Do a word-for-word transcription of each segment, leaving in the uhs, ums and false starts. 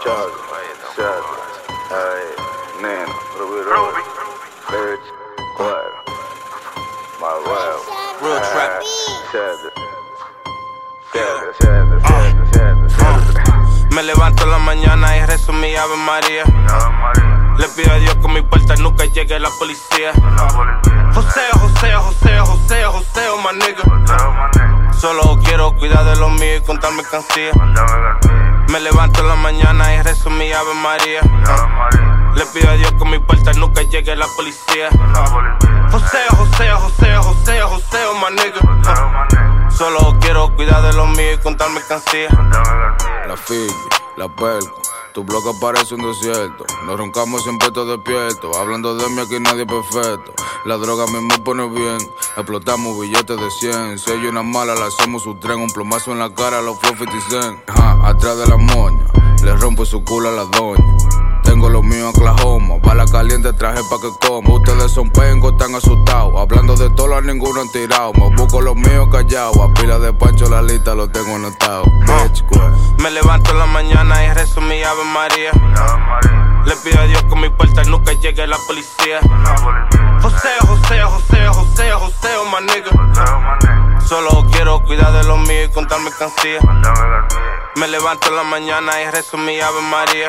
Chug, Shug, ay, nena, Ruby Ruby, Lyrics, cuero, más huevo, Real trap. siete, siete, siete, siete, siete, siete. Me levanto en la mañana y rezo mi Ave María. Le pido a Dios que mi puerta nunca llegue la policía. Joseo, Joseo, Joseo, Joseo, Joseo, my nigga. Solo quiero cuidar de lo mío y contar mi cancilla. Me levanto en la mañana y rezo mi Ave María. Le pido a Dios que mi puerta nunca llegue la policía. Joseo, Joseo, Joseo, Joseo, Joseo, my nigga. Solo quiero cuidar de lo mío y contar mi cancilla. La Fiji, la Perco, tu bloque parece un desierto. Nos roncamos siempre todo despierto. Hablando de mí aquí nadie es perfecto. La droga mismo pone bien. Explotamos billetes de cien. Si hay una mala la hacemos su tren. Un plomazo en la cara a los Flow cincuenta Cent. Ajá, atrás de la moña, le rompo su culo a la doña. Tengo lo mío en Oklahoma, bala caliente traje pa' que coma. Ustedes son pengos, están asustados. Hablando de todo, a ninguno han tirado. Me busco los míos callados. A pila de pancho la lista lo tengo anotado. Bitch, Me levanto en la mañana y rezo mi Ave María. Le pido a Dios que mi puerta nunca llegue la policía. Joseo, Joseo, Joseo, Joseo, Joseo, my nigga. Solo quiero cuidar de lo mío y contar mi cancilla. Me levanto en la mañana y rezo mi Ave María.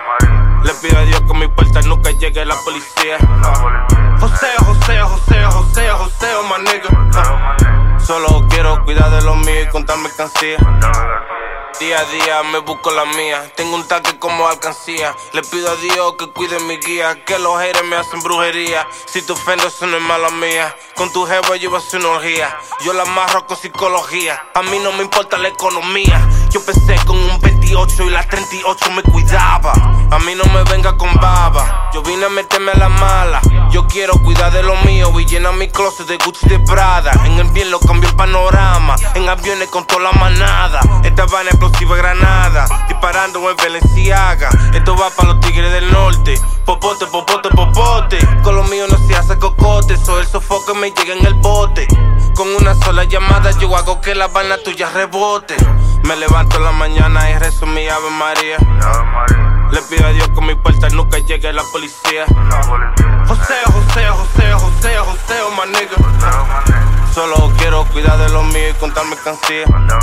Le pido a Dios que mi puerta nunca llegue la policía. Joseo, Joseo, Joseo, Joseo, Joseo, my nigga. Solo quiero cuidar de lo mío y contar mi cancilla. Día a día me busco la mía. Tengo un tanque como alcancía. Le pido a Dios que cuide mi guía. Que los haters me hacen brujería. Si te ofendo eso no es mala mía. Con tu jevo yo iba a hacer una orgía. Yo la amarro con psicología. A mí no me importa la economía. Yo empecé con un veintiocho y la treinta y ocho me cuidaba. A mí no me venga con baba. Yo vine a meterme a la mala. Yo quiero cuidar de lo mío y llenar mi closet de Gucci y de Prada. En el bien lo cambio el panorama. En aviones con toda la manada. Esta vaina explosiva granada. Disparando en Valenciaga. Esto va para los tigres del norte. Popote, popote, popote. Con lo mío no se hace cocote. Soy el sofoque me llega en el bote. Con una sola llamada yo hago que la vaina tuya rebote. Me levanto en la mañana y rezo mi Ave María. Le pido a Dios que mi puerta nunca llegue la policía. Joseo, Joseo, Joseo, Joseo, Joseo, my nigga. Solo quiero cuidar de lo mío y contar mi cancilla.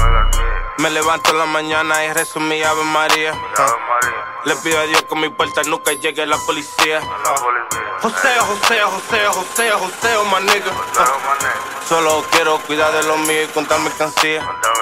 Me levanto en la mañana y rezo mi Ave María. Le pido a Dios que mi puerta nunca llegue la policía. Joseo, Joseo, Joseo, Joseo, Joseo, my nigga. Solo quiero cuidar de lo mío y contar mi cancilla.